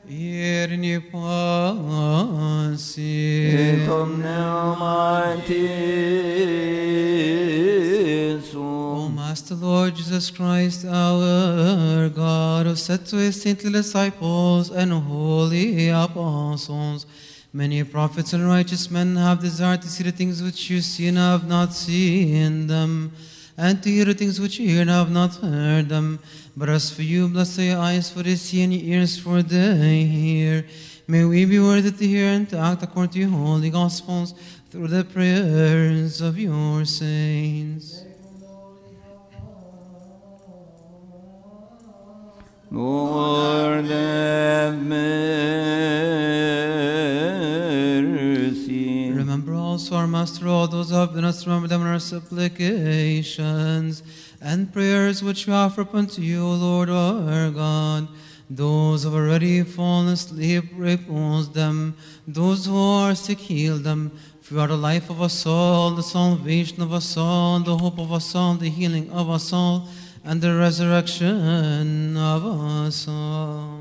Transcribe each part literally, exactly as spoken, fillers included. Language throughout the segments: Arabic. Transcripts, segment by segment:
Irni pasi. Ecum neomantis. O Master Lord Jesus Christ, our God, who said to his saintly disciples and holy apostles, many prophets and righteous men have desired to see the things which you see and have not seen them, and to hear the things which you hear and have not heard them. But as for you, blessed are your eyes for they see and your ears for they hear. May we be worthy to hear and to act according to your holy gospels through the prayers of your saints. Lord have mercy. Remember also our Master, all those who have been us, remember them in our supplications and prayers which we offer up unto you, O Lord our God. Those who have already fallen asleep, repose them. Those who are sick, heal them. For you are the life of us all, the salvation of us all, the hope of us all, the healing of us all, and the resurrection of us all.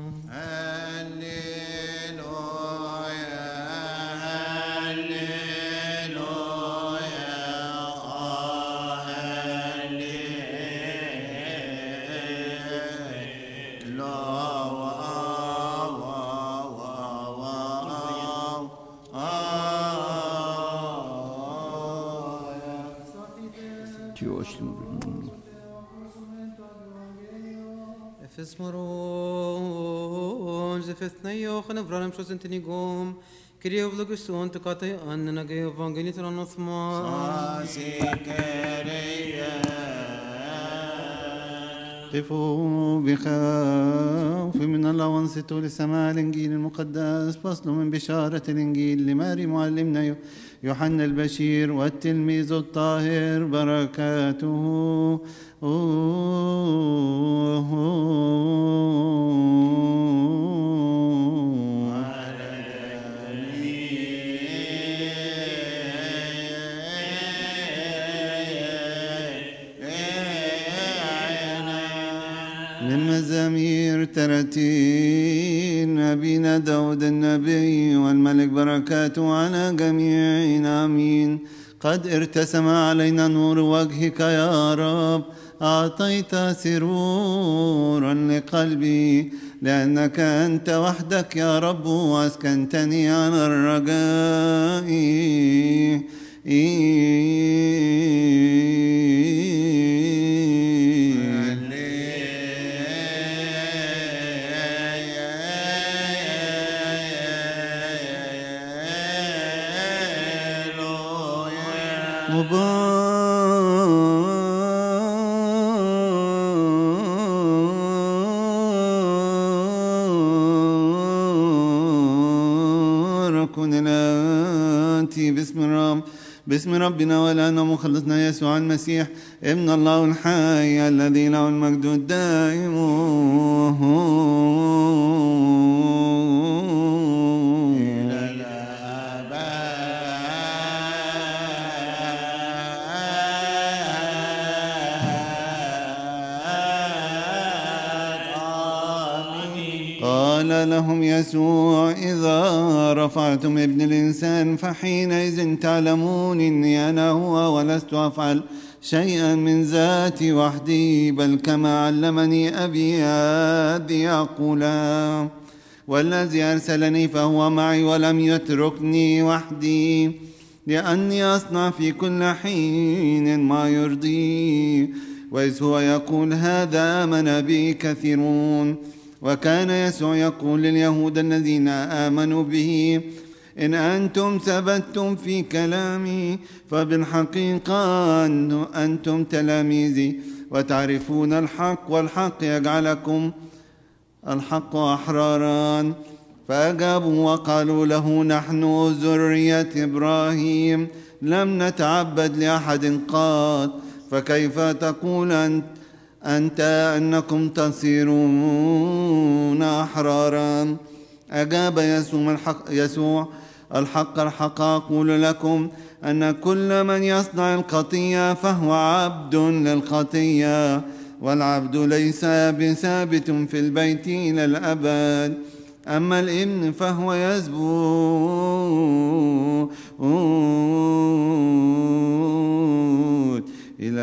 Efesmoron, zefetnayo, khanavranam shosentinigom, Kyrie vloguson, takatay an, nagay evangelist anothma. قفوا بخوف من الله وانصتوا لسماع الإنجيل المقدس. فصل من بشارة الإنجيل لماري معلمنا يوحنا البشير والتلميذ الطاهر بركاته. لمزامير ترتيل أبينا داود النبي والملك بركاته على جميعنا آمين. قد ارتسم علينا نور وجهك يا رب، أعطيت سرورا لقلبي، لأنك أنت وحدك يا رب وأسكنتني على الرجاء. مبارك الآتي باسم رب باسم ربنا والآن ومخلصنا يسوع المسيح ابن الله الحي الذي له المجد الدائم قال لهم يسوع: إذا رفعتم ابن الإنسان فحينئذ تعلمون إني أنا هو، ولست أفعل شيئا من ذاتي وحدي، بل كما علمني أبي هذه أقولا. والذي أرسلني فهو معي ولم يتركني وحدي، لأني أصنع في كل حين ما يرضيه. وإذ هو يقول هذا آمن به كثيرون. وكان يسوع يقول لليهود الذين آمنوا به: إن أنتم ثبتتم في كلامي فبالحقيقة أنتم تلاميذي، وتعرفون الحق والحق يجعلكم الحق أحرارا. فأجابوا وقالوا له: نحن ذرية إبراهيم، لم نتعبد لأحد قط، فكيف تقول أنت أنت أنكم تصيرون أحرارا؟ أجاب يسوع الحق, يسوع الحق الحق أقول لكم أن كل من يصنع الخطية فهو عبد للخطية، والعبد ليس بثابت في البيت إلى الأبد. أما الابن فهو يثبت إلى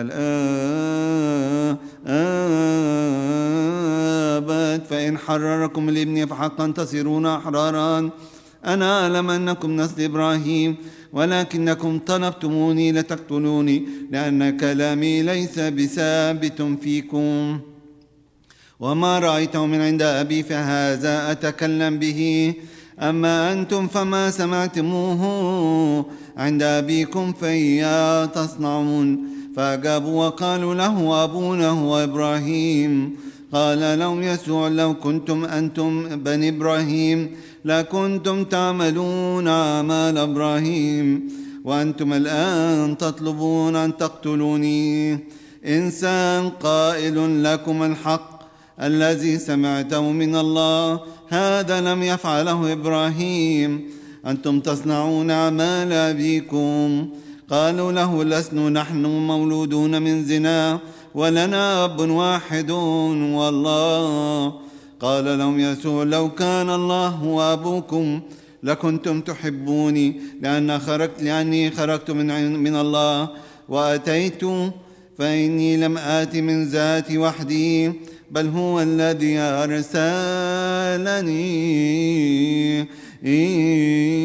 الآبد. فإن حرركم الابن فحقا تصيرون أحرارا. أنا أعلم أنكم نسل إبراهيم، ولكنكم طلبتموني لتقتلوني، لأن كلامي ليس بثابت فيكم، وما رأيته من عند أبي فهذا أتكلم به. أما أنتم فما سمعتموه عند أبيكم فإياه تصنعون. فأجابوا وقالوا له أبونا هو إبراهيم. قال لهم يسوع لو كنتم أنتم بني إبراهيم لكنتم تعملون أعمال إبراهيم، وأنتم الآن تطلبون أن تقتلوني، إنسان قائل لكم الحق الذي سمعته من الله، هذا لم يفعله إبراهيم. أنتم تصنعون أعمال أبيكم. قالوا له لسنا نحن مولودون من زنا، ولنا أب واحد والله. قال لهم يسوع لو كان الله هو أبوكم لكنتم تحبوني، لأن خرجت لأني خرجت من من الله وأتيت، فإني لم آت من ذاتي وحدي بل هو الذي أرسلني.